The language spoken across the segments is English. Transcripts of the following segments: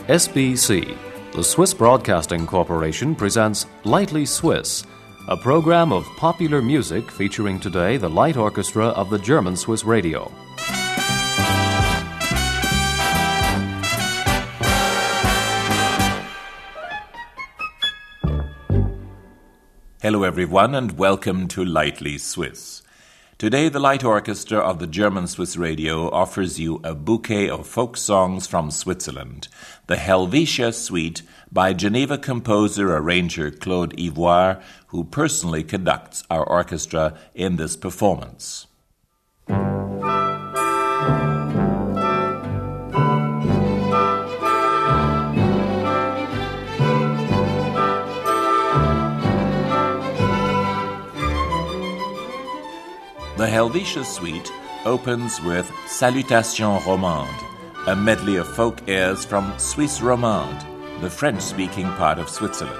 SBC, the Swiss Broadcasting Corporation, presents Lightly Swiss, a program of popular music featuring today the light orchestra of the German Swiss Radio. Hello everyone and welcome to Lightly Swiss. Today the light orchestra of the German Swiss Radio offers you a bouquet of folk songs from Switzerland, the Helvetia Suite by Geneva composer-arranger Claude Ivoire, who personally conducts our orchestra in this performance. The Helvetia Suite opens with Salutations Romandes, a medley of folk airs from Suisse Romande, the French-speaking part of Switzerland.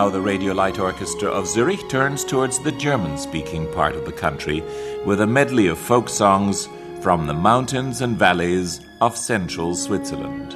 now the Radio Light Orchestra of Zurich turns towards the German-speaking part of the country with a medley of folk songs from the mountains and valleys of central Switzerland.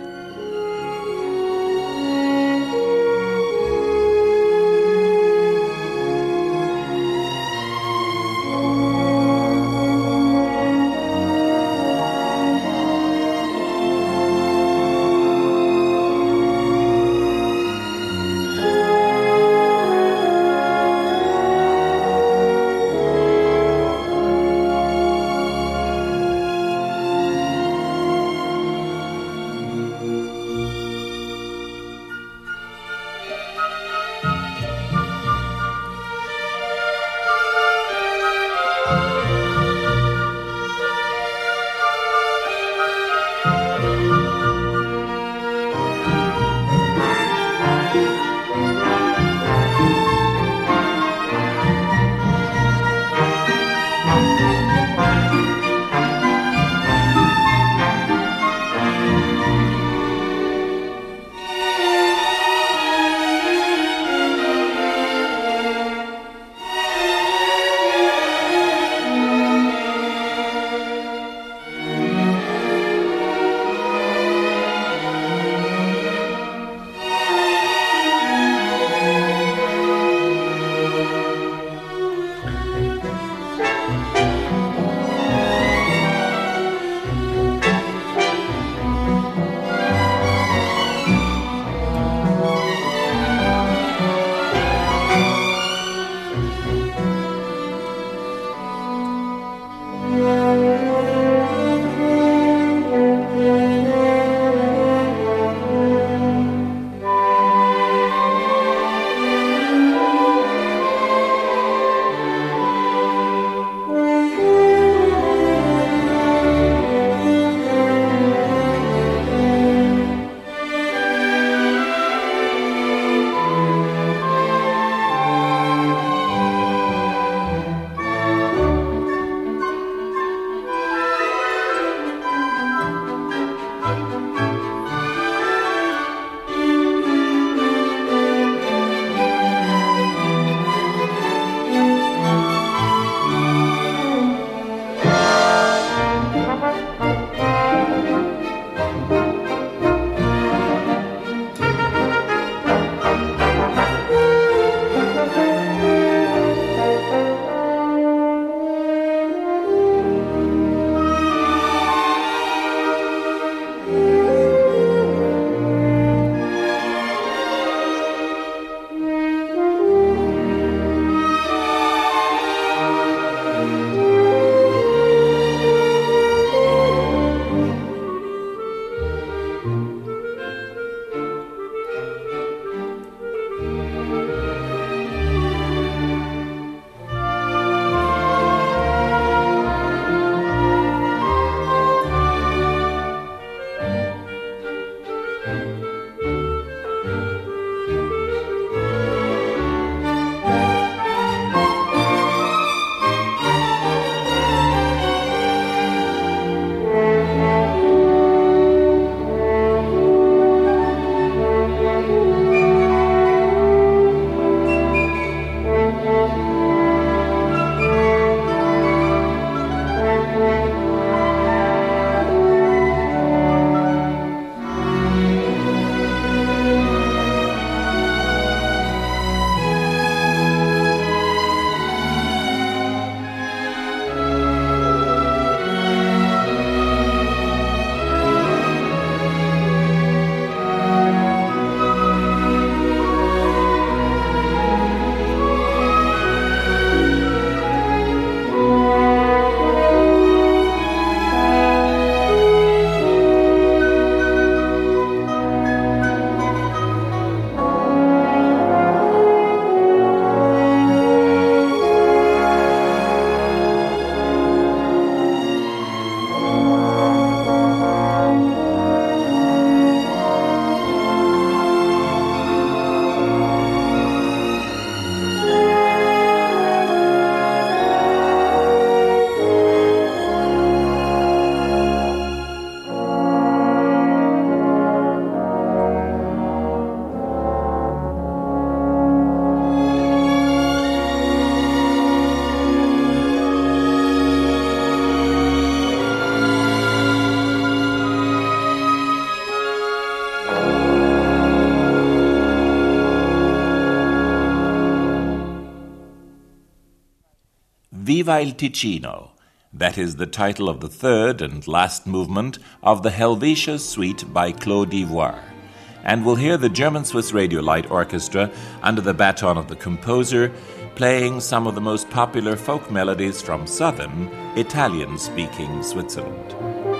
Viva il Ticino. That is the title of the third and last movement of the Helvetia Suite by Claude Ivoire. And we'll hear the German Swiss Radio Light Orchestra under the baton of the composer playing some of the most popular folk melodies from southern, Italian-speaking Switzerland.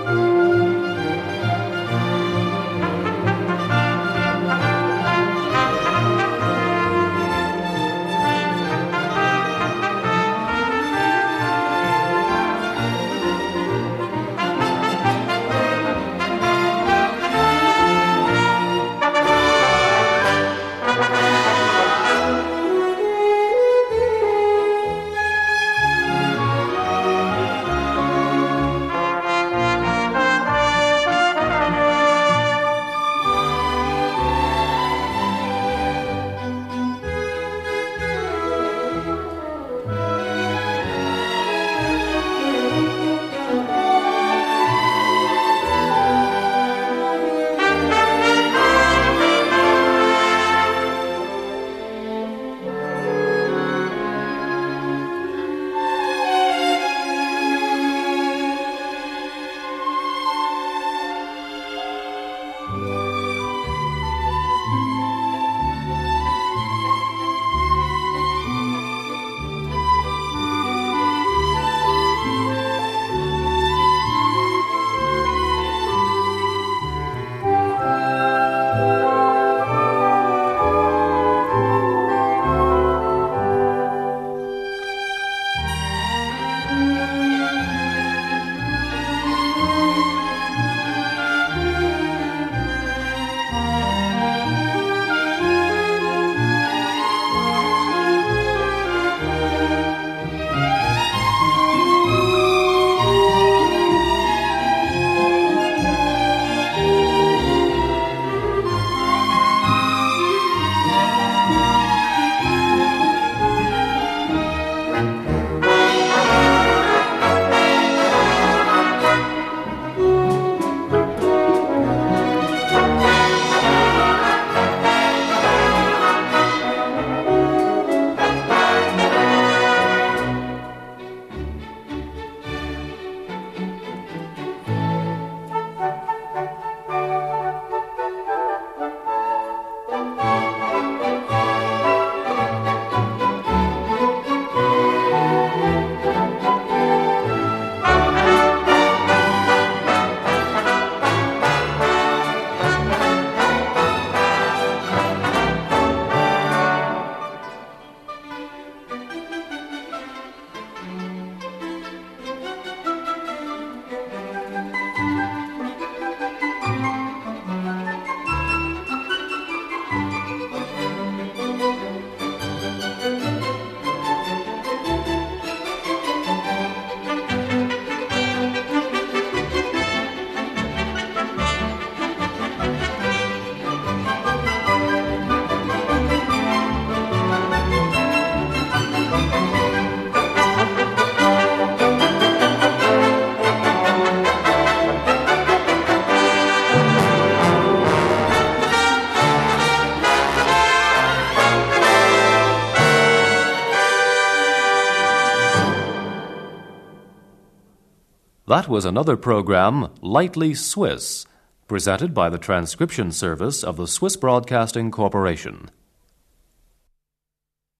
That was another program, Lightly Swiss, presented by the Transcription Service of the Swiss Broadcasting Corporation.